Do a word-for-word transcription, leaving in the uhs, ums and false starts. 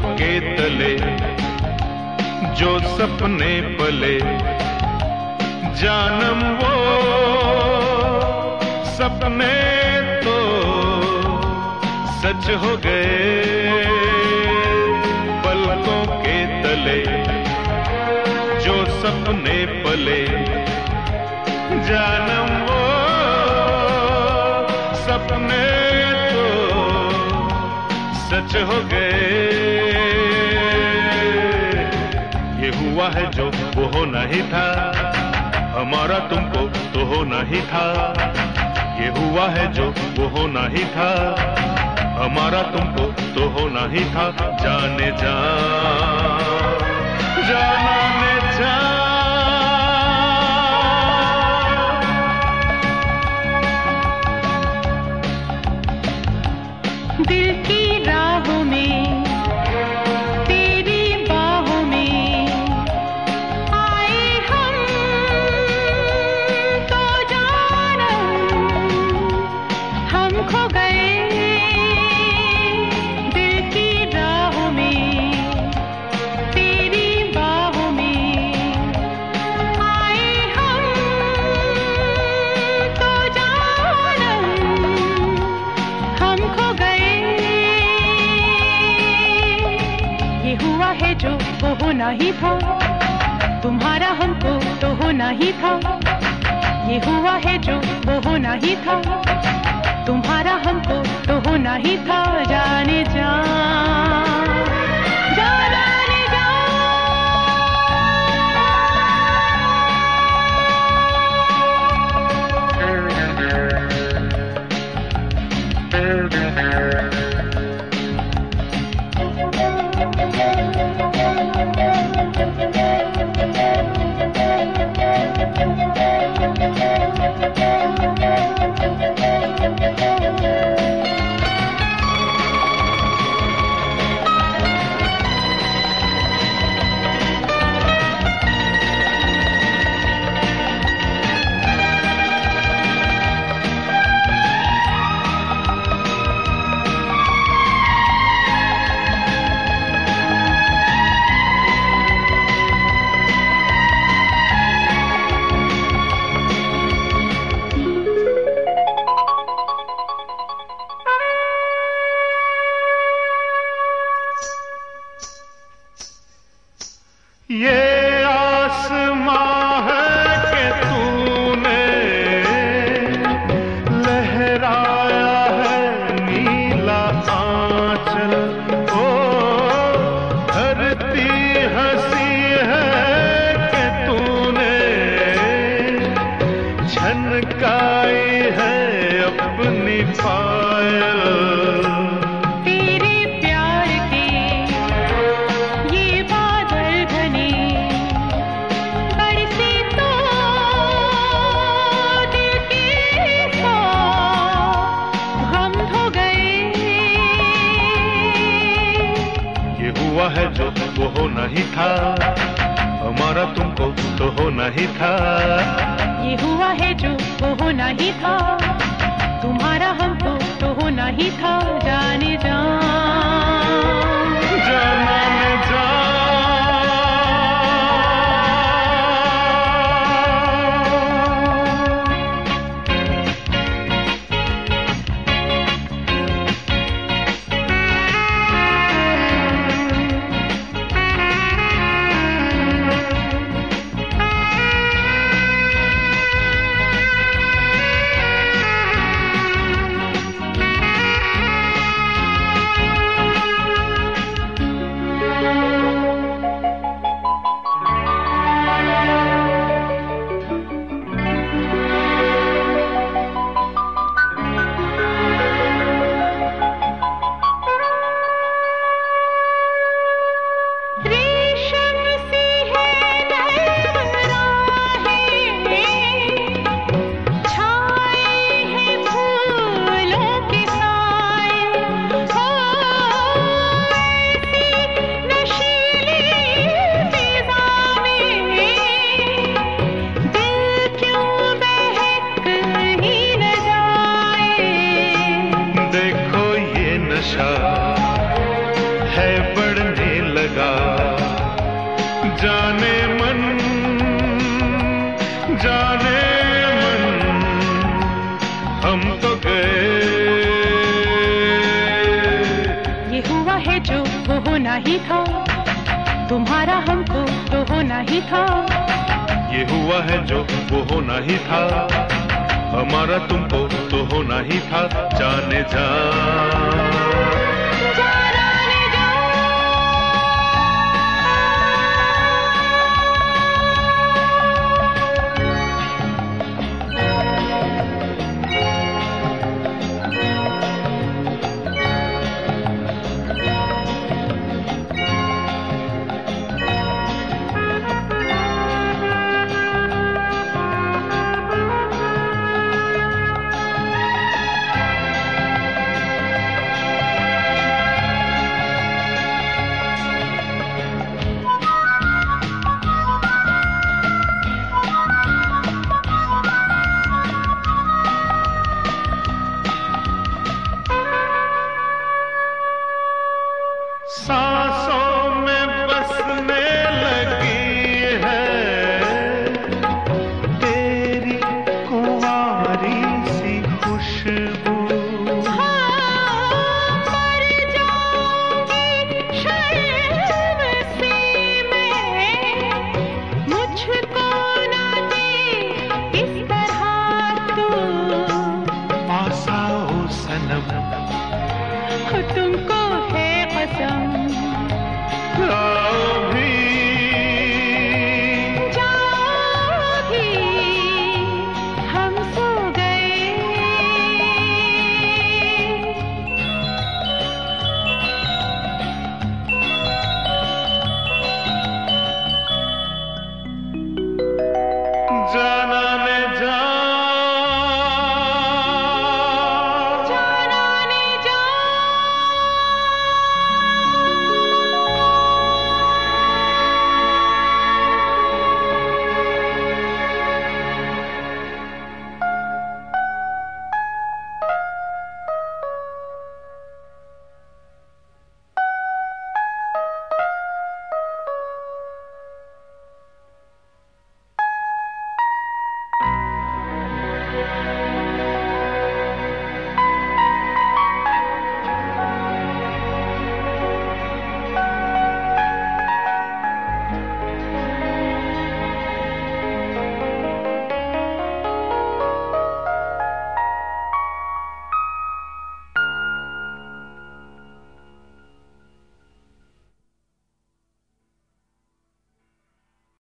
के तले जो सपने पले, जानम वो सपने तो सच हो गए। पलकों के तले जो सपने पले, जानम वो सपने तो सच हो गए। ये हुआ है जो वो होना ही था, हमारा तुमको तो होना ही था। ये हुआ है जो वो होना ही था, हमारा तुमको तो होना ही था। जाने जा जाने जा दिल की राहों में तेरी बाहों में आए हम तो जानम हम खो गए। दिल की राहों में तेरी बाहों में आए हम तो जानम हम खो गए। ये हुआ है जो वो होना ही था, तुम्हारा हमको तो होना ही था। ये हुआ है जो वो होना ही था, तुम्हारा हमको तो होना ही था। जाने जा जाने जा ये आसमां है कि तूने लहराया है नीला आंचल। ओ धरती हंसी है कि तूने झनकाई है अपनी पायल। हुआ है जो वो होना ही था, हमारा तुमको तो होना ही था। ये हुआ है जो वो होना ही था, तुम्हारा हमको तो होना ही था। जाने जा जाने जा लगा। जाने मन जाने मन हम तो गए। ये हुआ है जो वो होना ही था, तुम्हारा हमको तो होना ही था। ये हुआ है जो वो होना ही था, हमारा तुमको तो होना ही था। जाने जा